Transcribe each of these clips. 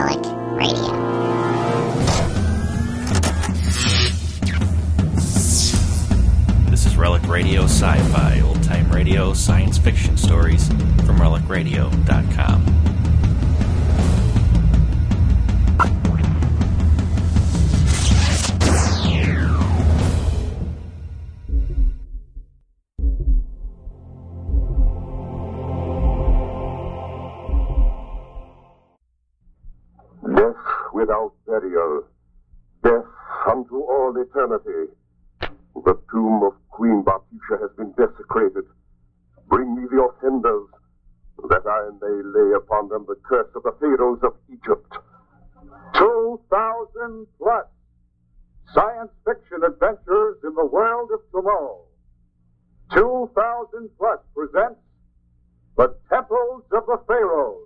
Relic Radio. This is Relic Radio Sci-Fi, old-time radio, science fiction stories from RelicRadio.com. Death without burial, death unto all eternity. The tomb of Queen Batisha has been desecrated. Bring me the offenders, that I may lay upon them the curse of the pharaohs of Egypt. 2,000 plus science fiction adventures in the world of tomorrow. 2,000 plus presents The Temples of the Pharaohs.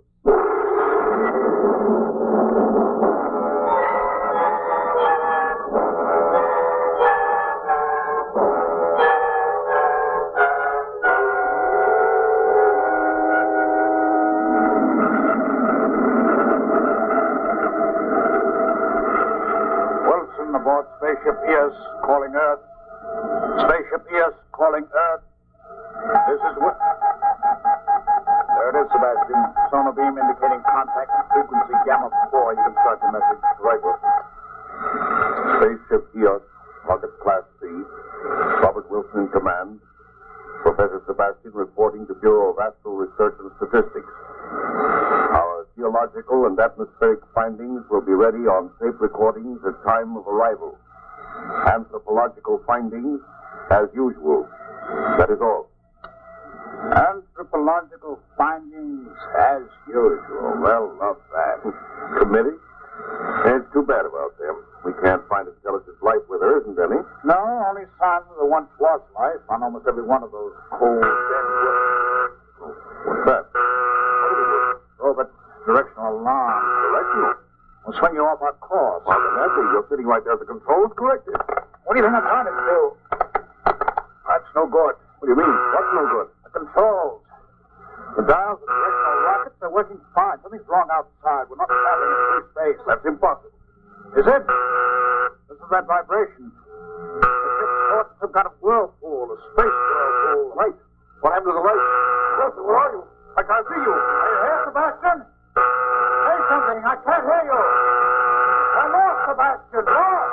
Aboard Spaceship EOS calling Earth. Spaceship EOS calling Earth. This is what... There it is, Sebastian. Sonar beam indicating contact and frequency gamma 4. You can start your message. Right, Wilson. Spaceship EOS, Rocket Class C. Robert Wilson in command. Professor Sebastian reporting to Bureau of Astral Research and Statistics. Our geological and atmospheric findings will be ready on tape recordings at time of arrival. Anthropological findings, as usual. That is all. Anthropological findings, as usual. Well, love that. Committee? It's too bad about them. We can't find intelligent life where there isn't any. No, only signs that there once was life on almost every one of those cold, dead worlds. What's that? Robert, directional alarm. Directional? We'll swing you off our course. Well, then that's it. You're sitting right there at the controls. Correct it. What do you think I'm trying to do? That's no good. What do you mean? What's no good? The controls. The dials of the directional rockets are working fine. Something's wrong outside. We're not traveling in free space. That's impossible. Is it? This is that vibration. It's caught in some kind of whirlpool, a space whirlpool. Light. What happened to the light? Wilson, where are you? I can't see you. Are you here, Sebastian? Say something. I can't hear you. I'm lost, Sebastian. Lost.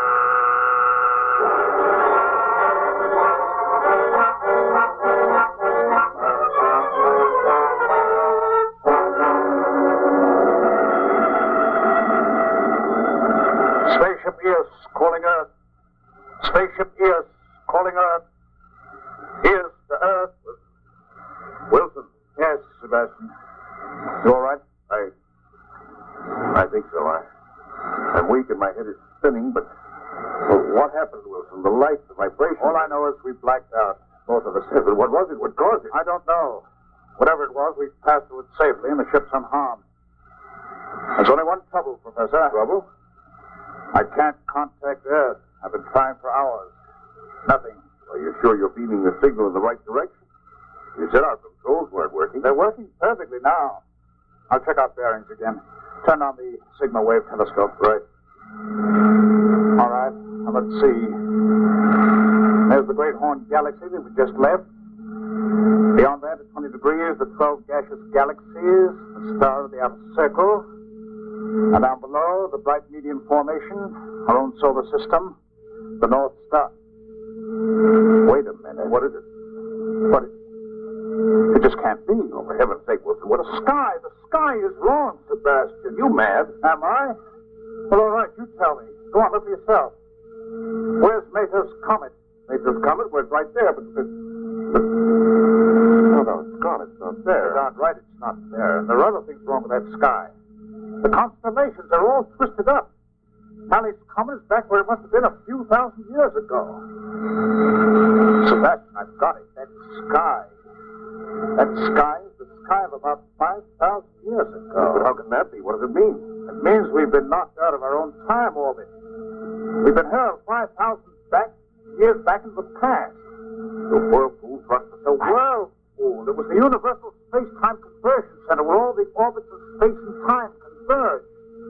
Spaceship EOS calling Earth. Spaceship EOS calling Earth. EOS to Earth. Wilson. Yes, Sebastian. You all right? I think so. I'm weak and my head is spinning, but what happened, Wilson? The light, the vibration. All I know is we blacked out. Both of us. Yes, but what was it? What caused it? I don't know. Whatever it was, we passed through it safely and the ship's unharmed. There's only one trouble, Professor. Trouble? I can't contact Earth. I've been trying for hours. Nothing. Are you sure you're beaming the signal in the right direction? You said our controls weren't working. They're working perfectly now. I'll check out bearings again. Turn on the Sigma Wave telescope. Right. All right. Now let's see. There's the Great Horn Galaxy that we just left. Beyond that, at 20 degrees, the 12 gaseous galaxies, the star of the outer circle. And down below, the bright median formation, our own solar system, the North Star. Wait a minute. What is it? But it just can't be. Oh, for heaven's sake, Wilson, what a Sky! The sky is wrong, Sebastian. You mad? Am I? Well, all right, you tell me. Go on, look for yourself. Where's Mater's Comet? Mater's Comet? Well, it's right there, but... No, it's gone. It's not there. You're darn right it's not there. And there are other things wrong with that sky. The constellations are all twisted up. Halley's Comet is back where it must have been a few thousand years ago. Sebastian, I've got it. That sky. That sky is the sky of about 5,000 years ago. But how can that be? What does it mean? It means we've been knocked out of our own time orbit. We've been hurled 5,000 years back into the past. The whirlpool thrust us The whirlpool. It was the universal space-time conversion center where all the orbits of space and time converge.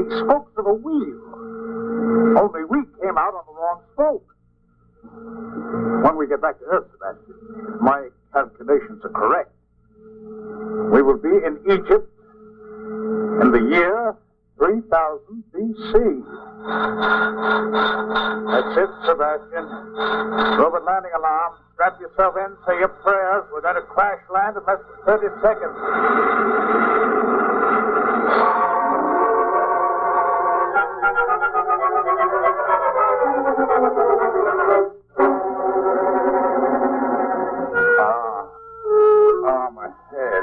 spokes of a wheel. Only we came out on the wrong spoke. When we get back to Earth, Sebastian, if my calculations are correct, we will be in Egypt in the year 3000 BC. That's it, Sebastian. Robot landing alarm. Strap yourself in, say your prayers. We're going to crash land in less than 30 seconds. My head.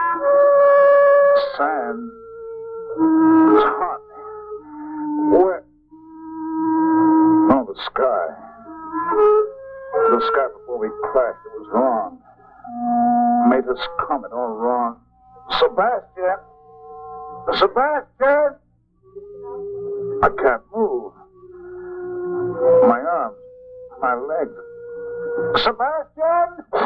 Sand. It's hot. Where? Oh, the sky. The sky before we crashed, it was wrong. Made us comet all wrong. Sebastian! Sebastian! I can't move. My arms, my legs. Sebastian!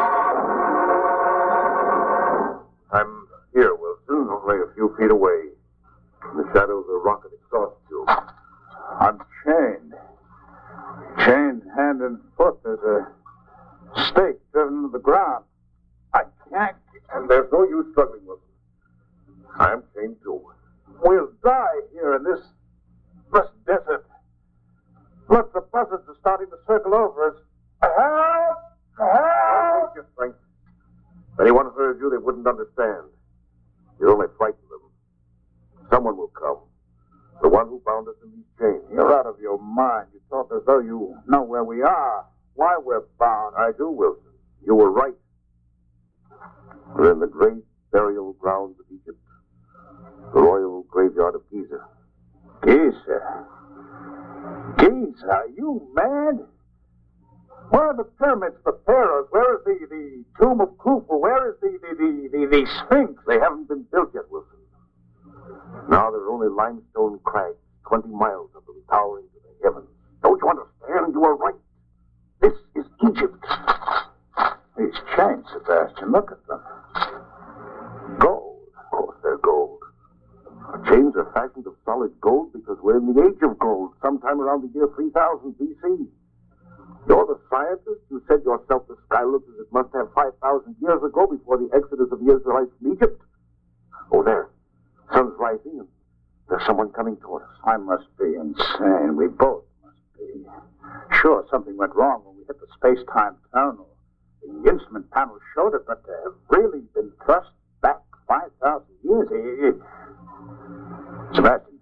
I'm here, Wilson, only a few feet away. In the shadow of the rocket exhaust tube. I'm chained. Chained hand and foot. There's a stake driven into the ground. I can't. And there's no use struggling, Wilson. I'm chained too. We'll die here in this desert. Look, the buzzards are starting to circle over us. Help! Help! Take your strength. If anyone heard you, they wouldn't understand. You'd only frighten them. Someone will come. The one who bound us in these chains. You're out of your mind. You talk as though you know where we are. Why we're bound. I do, Wilson. You were right. We're in the great burial grounds of Egypt. The royal graveyard of Giza. Giza? Giza? Are you mad? Where are the pyramids for pharaohs? Where is the tomb of Khufu? Where is the Sphinx? They haven't been built yet, Wilson. Now there are only limestone crags, 20 miles of them towering to the heavens. Don't you understand? You are right. This is Egypt. These chains, Sebastian, look at them. Gold. Of course they're gold. Our chains are fashioned of solid gold because we're in the age of gold, sometime around the year 3000 BC. You're the scientist. You said yourself the sky looks as it must have 5,000 years ago before the exodus of the Israelites from Egypt. Oh, there. Sun's rising and there's someone coming toward us. I must be insane. We both must be. Sure, something went wrong when we hit the space-time tunnel. The instrument panel showed it, but to have really been thrust back 5,000 years. Sebastian,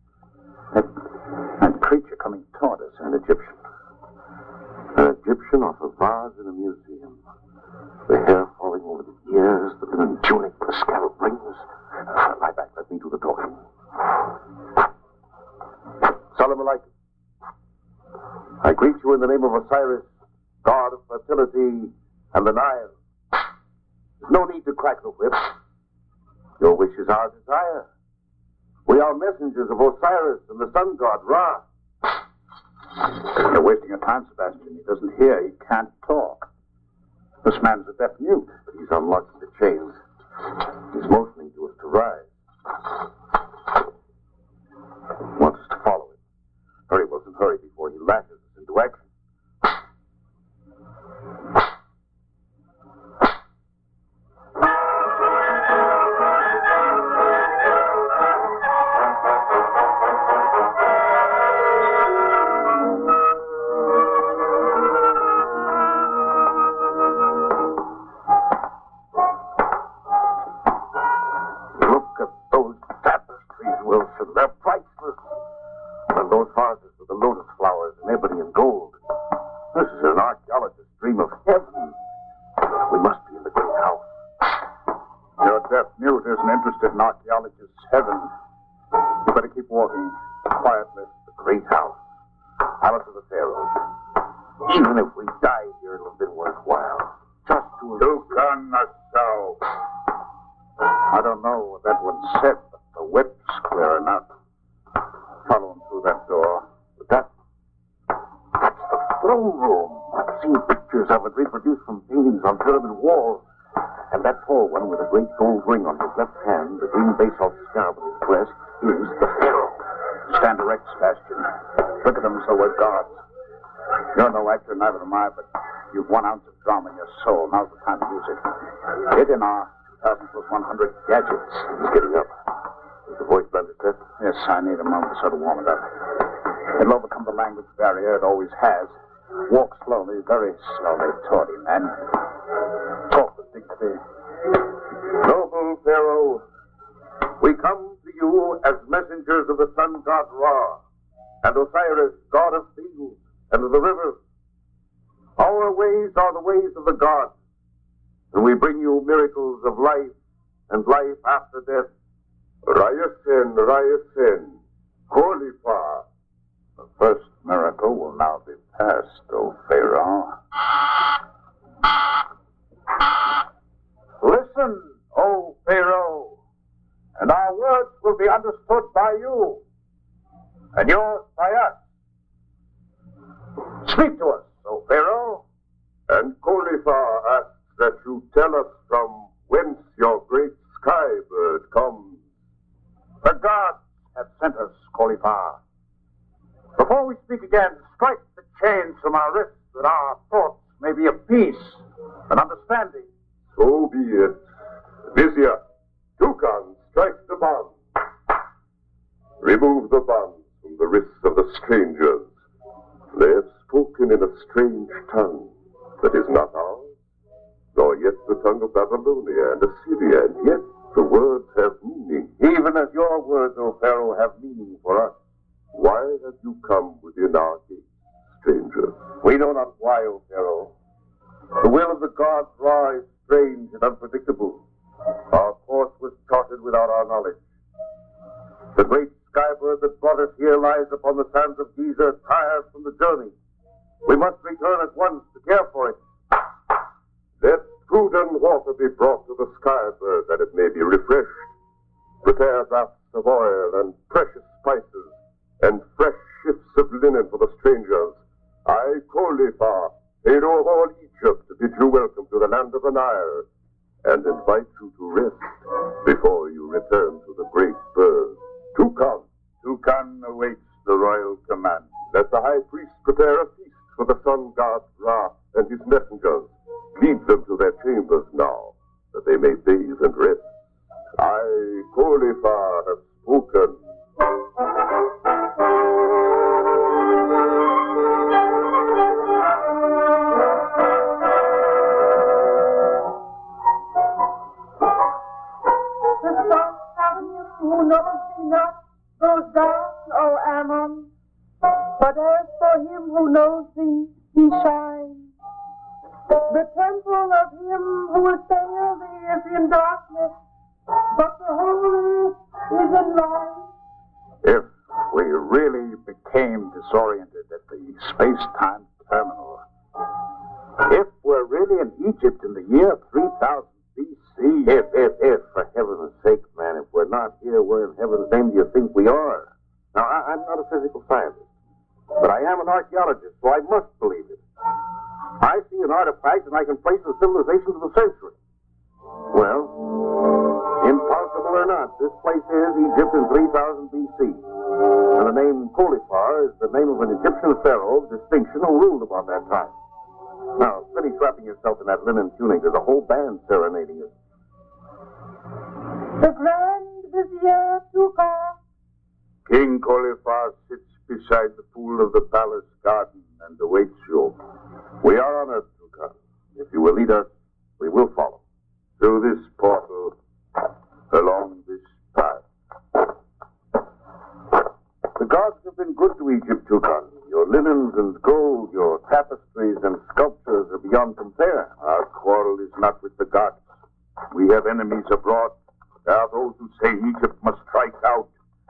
that creature coming toward us, an Egyptian. An Egyptian off a vase in a museum. The hair falling over the ears, the linen tunic, the scallop rings. Lie back, let me do the talking. Salam alaikum. I greet you in the name of Osiris, god of fertility and the Nile. There's no need to crack the whip. Your wish is our desire. We are messengers of Osiris and the sun god Ra. You're wasting your time, Sebastian. He doesn't hear. He can't talk. This man's a deaf mute. But he's unlocking the chains. He's motioning to us to rise. He wants us to follow him. Hurry, Wilson, hurry before he lashes us into action. Great gold ring on his left hand, the green base off scarab on his breast, is the Pharaoh. Sebastian. Look at them as though we're gods. You're no actor, neither am I, but you've 1 ounce of drama in your soul. Now's the time to use it. Get in our 2,000 plus 100 gadgets. He's getting up. Is the voice blended, sir? Yes, I need a moment to sort of warm it up. It'll overcome the language barrier. It always has. Walk slowly, very slowly toward him, and talk with dignity. Noble Pharaoh, we come to you as messengers of the sun god Ra, and Osiris, god of fields and of the rivers. Our ways are the ways of the gods, and we bring you miracles of life and life after death. Rayasin, Rayasin, Kolifa. The first miracle will now be past, O Pharaoh. Listen, O Pharaoh, and our words will be understood by you, and yours by us. Speak to us, O Pharaoh. And Kolifa asks that you tell us from whence your great sky bird comes. The gods have sent us, Kolifa. Before we speak again, strike the chains from our wrists that our thoughts may be of peace and understanding. So be it. Vizier, Toucan, strike the bonds. Remove the bonds from the wrists of the strangers. They have spoken in a strange tongue that is not ours, nor yet the tongue of Babylonia and Assyria, and yet the words have meaning. Even as your words, O Pharaoh, have meaning for us. Why have you come within our gates, stranger? We know not why, O Pharaoh. The will of the gods Ra is strange and unpredictable. Our course was charted without our knowledge. The great skybird that brought us here lies upon the sands of Giza, tired from the journey. We must return at once to care for it. Let food and water be brought to the skybird that it may be refreshed. Prepare draughts of oil and precious spices and fresh shifts of linen for the strangers. I, Kolifa, Pharaoh of all Egypt, bid you welcome to the land of the Nile and invite you to rest before you return to the great bird. Toucan. Toucan awaits the royal command. Let the high priest prepare a feast for the sun god Ra and his messengers. Lead them to their chambers now, that they may bathe and rest. I, Kolifa, have spoken. Who knows thee not goes down, O Ammon. But as for him who knows thee, he shines. The temple of him who will sail thee is in darkness, but the whole earth is in light. If we really became disoriented at the space-time terminal, if we're really in Egypt in the year 3000 BC, If, for heaven's sake, man, if we're not here, where in heaven's name do you think we are? Now, I'm not a physical scientist, but I am an archaeologist, so I must believe it. I see an artifact and I can place the civilization of the century. Well, impossible or not, this place is Egypt in 3000 BC. And the name Kolifa is the name of an Egyptian pharaoh of distinction who ruled about that time. Now, finish wrapping yourself in that linen tunic. There's a whole band serenading you. The Grand Vizier Toucan. King Kolifa sits beside the pool of the palace garden and awaits you. We are honored, Toucan. If you will lead us, we will follow. Through this portal, along this path. The gods have been good to Egypt, Toucan. Your linens and gold, your tapestries and sculptures are beyond compare. Our quarrel is not with the gods. We have enemies abroad. There are those who say Egypt must strike out.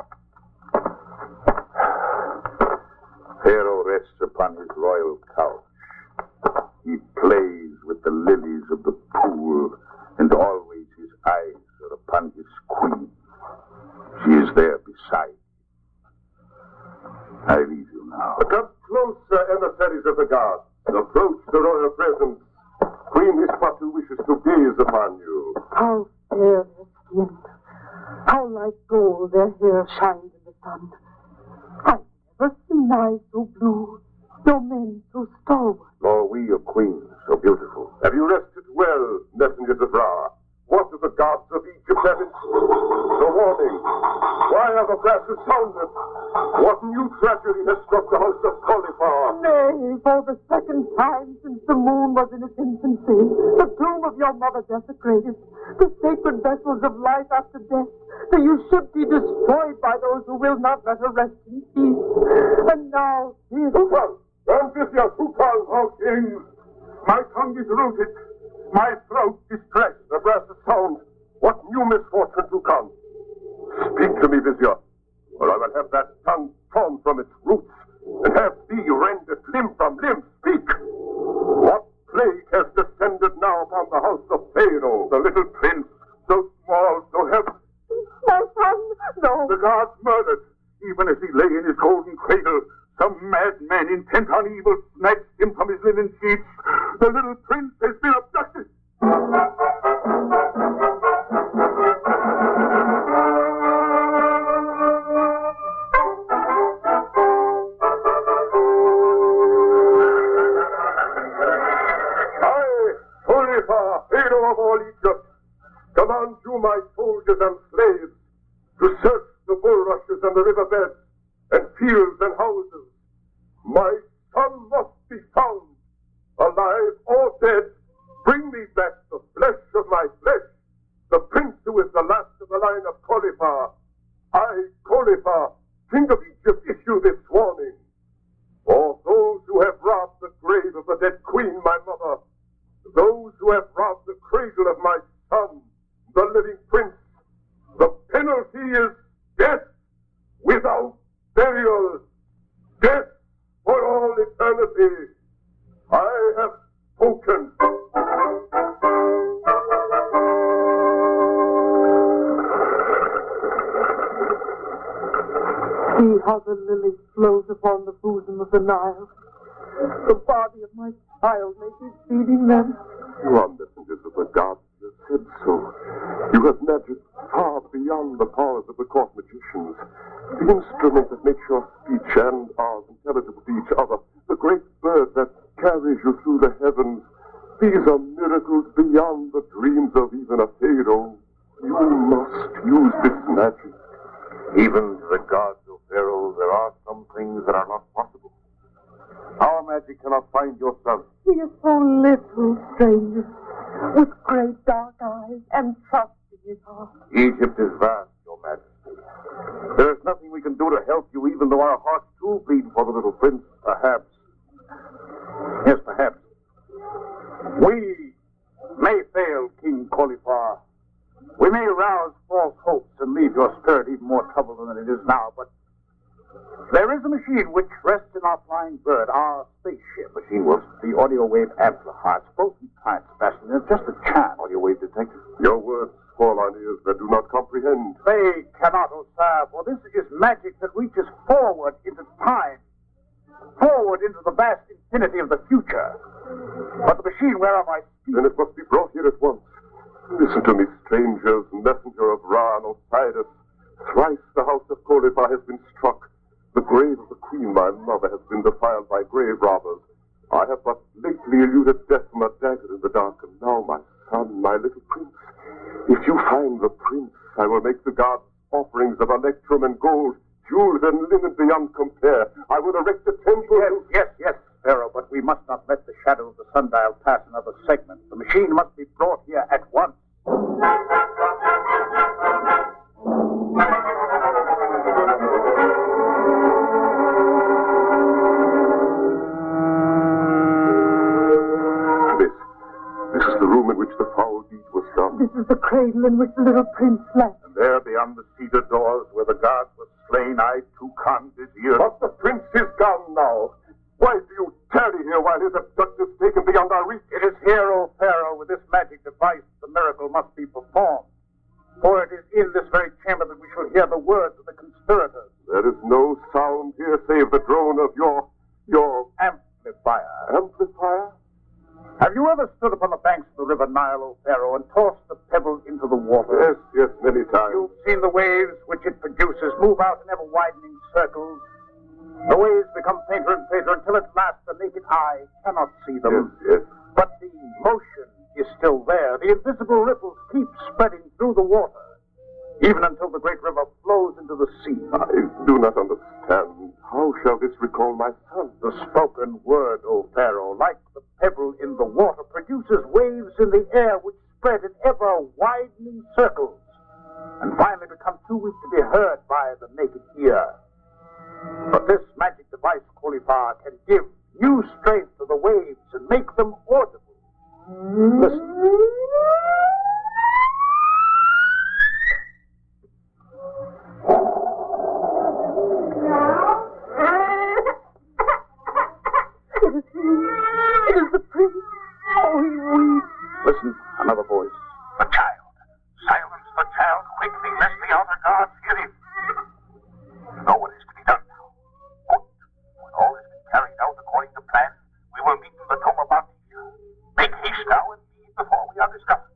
Pharaoh rests upon his royal couch. He plays with the lilies of the pool, and always his eyes are upon his queen. She is there beside him. I leave you now. Come closer, emissaries of the gods. Approach the royal presence. Queen Hispatu wishes to gaze upon you. How fair their skin. How like gold their hair shines in the sun. I Your eyes so blue, your men so stalwart. Nor we your queen so beautiful. Have you rested well, messengers of Ra? What do the gods of Egypt have in the warning? Why are the brasses sounded? What new tragedy has struck the house of Colifar? Nay, for the second time since the moon was in its infancy, the tomb of your mother desecrated, the sacred vessels of life after death, that you should be destroyed by those who will not let her rest in peace. And now, this... Tukan! Amphithia, Tukan, O king! My tongue is rooted. My throat distressed. The brasses sound. What new misfortune, Tukan? Speak to me, Vizier, or I will have that tongue torn from its roots and have thee rended limb from limb. Speak! What plague has descended now upon the house of Pharaoh, the little prince, so small, so heavy? My son, no. The gods murdered, even as he lay in his golden cradle. Some madman intent on evil snatched him from his linen sheets. The little prince has been abducted. I, Colifar, Pharaoh of all Egypt, command you, my soldiers and slaves, to search the bulrushes and the riverbeds and fields and houses. My son must be found, alive or dead. Bring me back the flesh of my flesh, the prince who is the last of the line of Colifar. I, Colifar, king of Egypt, issue this warning. For those who have robbed the grave of the dead queen, my mother, those who have robbed the cradle of my son, the living prince, the penalty is death without burial, death for all eternity. I have spoken. See how the lily flows upon the bosom of the Nile. The body of my child may be feeding them. You are messengers of the gods. You said so. You have magic far beyond the powers of the court magicians. The instrument that makes your speech and ours intelligible to each other. The great bird that carries you through the heavens. These are miracles beyond the dreams of even a pharaoh. You must use this magic. Even to the gods of Pharaoh, there are some things that are not possible. Our magic cannot find your son. He is so little, stranger, with great dark eyes and trust in his heart. Egypt is vast, Your Majesty. There is nothing we can do to help you, even though our hearts do bleed for the little prince. Perhaps. Yes, perhaps. We may fail, King Colifar. We may rouse false hopes and leave your spirit even more troubled than it is now, but there is a machine which rests in our flying bird, our spaceship machine, Wilson. The audio wave amplifier. It's both in time, Sebastian. It's just a chant. Audio wave detector. Your words fall on ears that do not comprehend. They cannot, Osir, for this is magic that reaches forward into time. Forward into the vast infinity of the future. But the machine whereof I speak... Then it must be brought here at once. Listen to me, strangers, messenger of Ra and Osiris. Thrice the house of Colifar has been struck. The grave of the queen, my mother, has been defiled by grave robbers. I have but lately eluded death from a dagger in the dark, and now my son, my little prince. If you find the prince, I will make the gods offerings of electrum and gold, jewels and linen beyond compare. I will erect a temple. Yes, Pharaoh, but we must not let the shadow of the sundial pass another segment. The machine must be brought here at once. This is the room in which the foul deed was done. This is the cradle in which the little prince slept. And there, beyond the cedar doors, where the guards were slain, I, Tukan, Vizier. But the prince is gone now. Why do you tarry here while his abductor's taken beyond our reach? It is here, O Pharaoh, with this magic device, the miracle must be performed. For it is in this very chamber that we shall hear the words of the conspirators. There is no sound here save the drone of your amplifier. Amplifier? Have you ever stood upon the banks of the river Nile, O Pharaoh, and tossed the pebble into the water? Yes, many times. You've seen the waves which it produces move out in ever-widening circles. The waves become fainter and fainter until at last the naked eye cannot see them. Yes. But the motion is still there. The invisible ripples keep spreading through the water, even until the great river flows into the sea. I do not understand. How shall this recall my son? The spoken word, O Pharaoh, like the pebble in the water, produces waves in the air which spread in ever-widening circles, and finally become too weak to be heard by the naked ear. But this magic device, Kholifar, can give new strength to the waves and make them audible. Listen. It is the prince. Oh, he weeps. Listen, another voice. The child. Silence the child quickly, lest the outer guards hear him. You know what is to be done now. Good. When all has been carried out according to plan, we will meet in the tomb of Artesia. Make haste now and leave before we are discovered.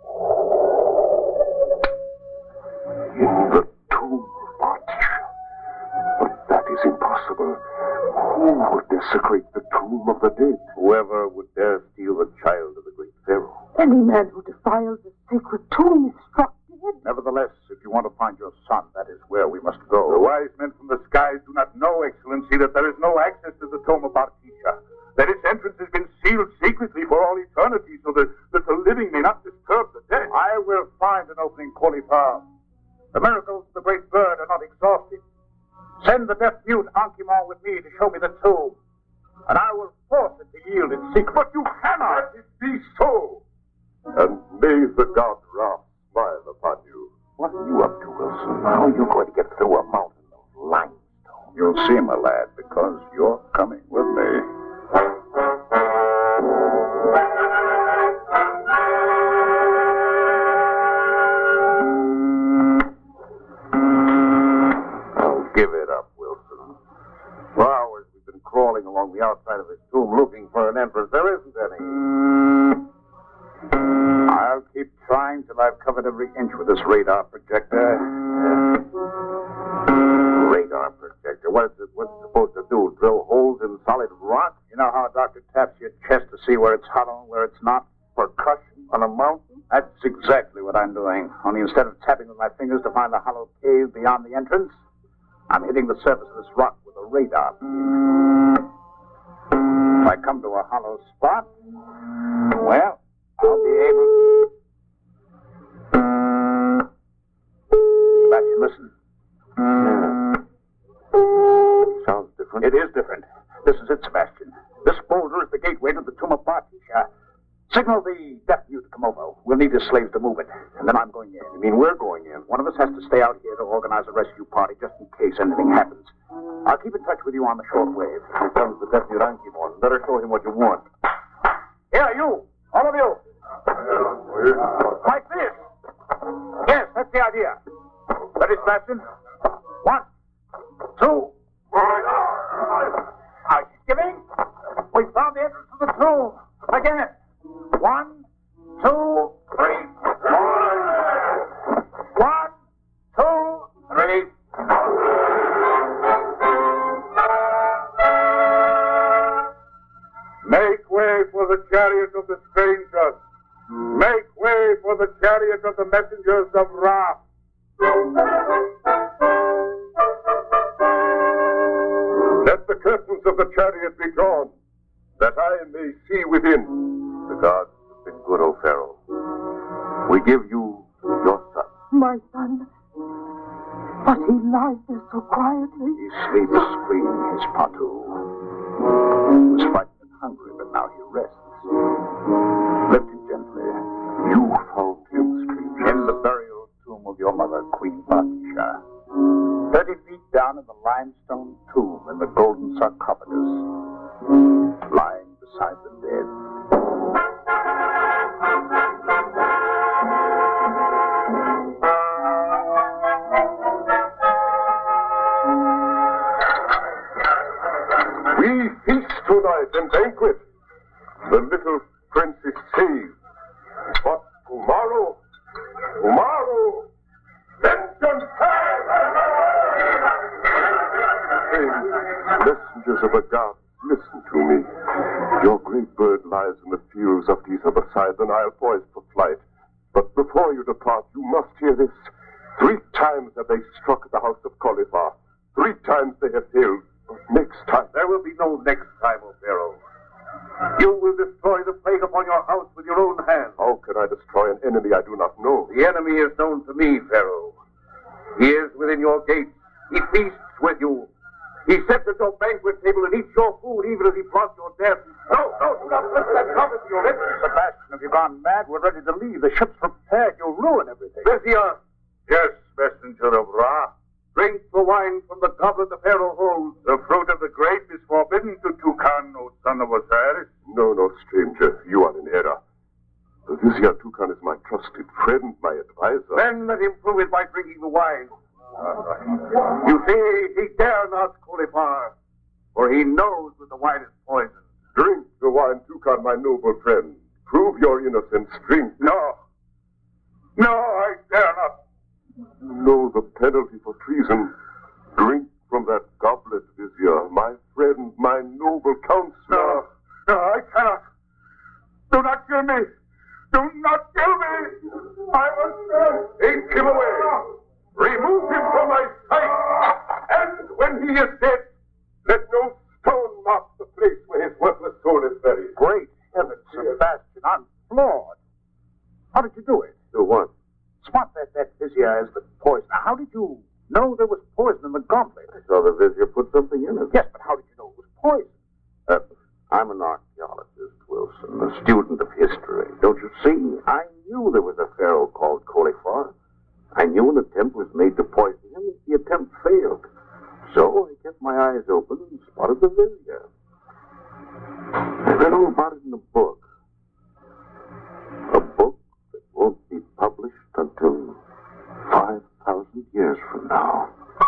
In the tomb of Artesia. But that is impossible. Who would desecrate the tomb of the dead? Whoever would dare steal the child of the great Pharaoh. Any man who defiles the sacred tomb is struck dead. Nevertheless, if you want to find your son, that is where we must go. The wise men from the skies do not know, Excellency, that there is no access to the tomb of Artesia. That its entrance has been sealed secretly for all eternity so that the living may not disturb the dead. I will find an opening, Kholifar. The miracles of the great bird are not exhausted. Send the deaf-mute Ankimon with me to show me the tomb, and I will force it to yield its secret. But you cannot. Let it be so. And may the god Ra smile upon you. What are you up to, Wilson? How are you going to get through a mountain of limestone? You'll see, my lad, because you're coming with me. Give it up, Wilson. For hours we've been crawling along the outside of this tomb looking for an entrance. There isn't any. I'll keep trying till I've covered every inch with this radar projector. Radar projector? What's it supposed to do? Drill holes in solid rock? You know how a doctor taps your chest to see where it's hollow and where it's not? Percussion on a mountain? That's exactly what I'm doing. Only instead of tapping with my fingers to find the hollow cave beyond the entrance, I'm hitting the surface of this rock with a radar beam. If I come to a hollow spot, well, I'll be able... Sebastian, listen. Sounds different. It is different. This is it, Sebastian. This boulder is the gateway to the tomb of Artesia. Signal the deaf-mute to come over. We'll need his slaves to move it, and then I'm going in. You mean we're going in? One of us has to stay out here to organize a rescue party just in case anything happens. I'll keep in touch with you on the shortwave. Here comes the deputy Ankimon. Better show him what you want. Here, you! All of you! Like this! Yes, that's the idea. Ready, Sebastian? 1, 2... Are you giving? We found the entrance to the tomb. Again. 1, 2, 3. 1, 2, 3. Make way for the chariot of the strangers. Make way for the chariot of the messengers of Ra. Let the curtains of the chariot be drawn, that I may see within. The gods have been good, O Pharaoh. We give you your son. My son. But he lies there so quietly. He sleeps screaming his patu. He was frightened and hungry, but now he rests. Lift him gently. You found him, stranger. In the burial tomb of your mother, Queen Batisha. 30 feet down in the limestone tomb in the golden sarcophagus, lying beside the dead. We feast tonight and banquet. The little prince is saved. But tomorrow, vengeance! Messengers of the gods, listen to me. Your great bird lies in the fields of Giza beside the Nile, poised for flight. But before you depart, you must hear this. 3 times have they struck at the house of Kholifar. 3 times they have failed. But next time... There will be no next time, O Pharaoh. You will destroy the plague upon your house with your own hands. How can I destroy an enemy I do not know? The enemy is known to me, Pharaoh. He is within your gates. He feasts with you. He sits at your banquet table and eats your food even as he plots your death. No, do not listen that prophet to your lips. Sebastian, have you gone mad? We're ready to leave. The ship's prepared. You'll ruin everything. Lysia! Yes, messenger of Ra. Drink the wine from the goblet the Pharaoh holds. The fruit of the grape is forbidden to Toucan, O son of Osiris. No, stranger. You are in error. Lysia Toucan is my trusted friend, my advisor. Then let him prove it by drinking the wine. You see, he dare not Kholifar, for he knows that the wine is poisoned. Drink the wine, Toucan, my noble friend. Prove your innocence. Drink. No, I dare not. You know the penalty for treason. Drink from that goblet, Vizier, my friend, my noble counselor. No, I cannot. Do not kill me. Do not kill me. I must take him away. Remove him from my sight. And when he is dead, let no stone mark the place where his worthless soul is buried. Great heavens, Sebastian, I'm floored. How did you do it? Do what? Spot that Vizier as the poison. Now, how did you know there was poison in the goblet? I saw the Vizier put something in it. Yes, but how did you know it was poison? I'm an archaeologist, Wilson, a student of history. Don't you see? I knew there was a pharaoh called Kholifar. I knew an attempt was made to poison him. The attempt failed. So I kept my eyes open and spotted the Vizier. I read all about it in a book. A book that won't be published until 5,000 years from now.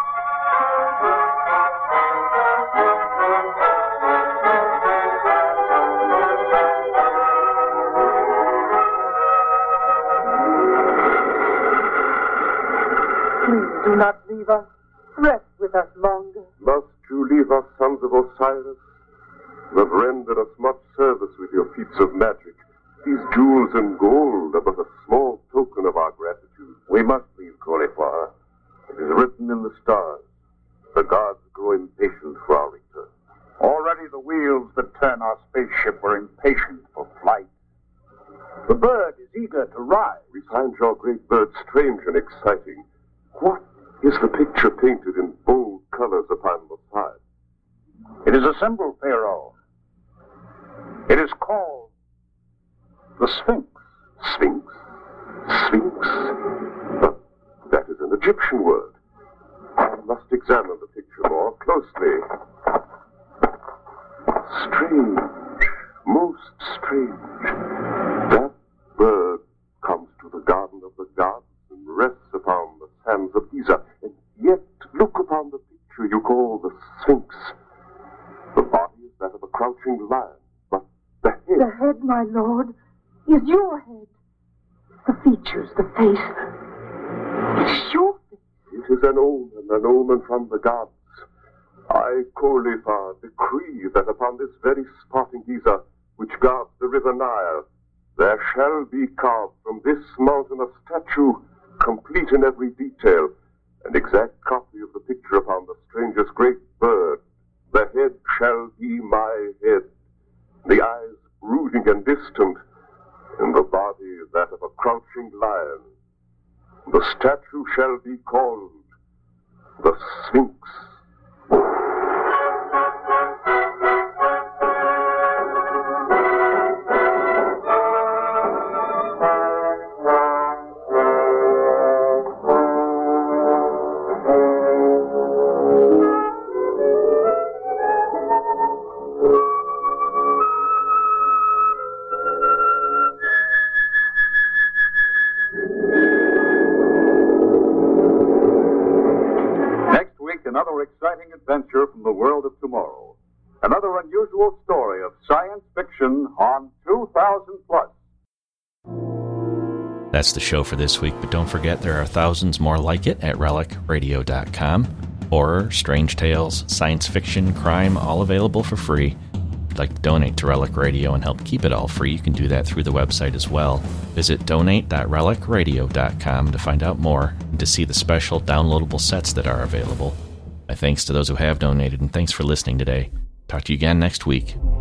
Please do not leave us. Rest with us longer. Must you leave us, sons of Osiris? You have rendered us much service with your feats of magic. These jewels and gold are but a small token of our gratitude. We must leave Kholifar. It is written in the stars. The gods grow impatient for our return. Already the wheels that turn our spaceship were impatient for flight. The bird is eager to rise. We find your great bird strange and exciting. What is the picture painted in bold colors upon the side? It is a symbol, Pharaoh. It is called the Sphinx. Sphinx? Sphinx? But that is an Egyptian word. I must examine the picture more closely. Strange. Most strange. That bird comes to the garden of the gods and rests upon the sands of Giza. And yet, look upon the picture you call the Sphinx. The body is that of a crouching lion, but the head... The head, my lord, is your head. The features, the face. It's your face. It is an omen from the gods. I, Kholifar, decree that upon this very spot in Giza, which guards the river Nile, there shall be carved from this mountain a statue, complete in every detail, an exact copy of the picture upon the strangest great bird. The head shall be my head, the eyes brooding and distant, and the body that of a crouching lion. The statue shall be called the Sphinx. Another exciting adventure from the world of tomorrow. Another unusual story of science fiction on 2000 Plus. That's the show for this week, but don't forget there are thousands more like it at relicradio.com. Horror, strange tales, science fiction, crime, all available for free. If you'd like to donate to Relic Radio and help keep it all free, you can do that through the website as well. Visit donate.relicradio.com to find out more and to see the special downloadable sets that are available. My thanks to those who have donated, and thanks for listening today. Talk to you again next week.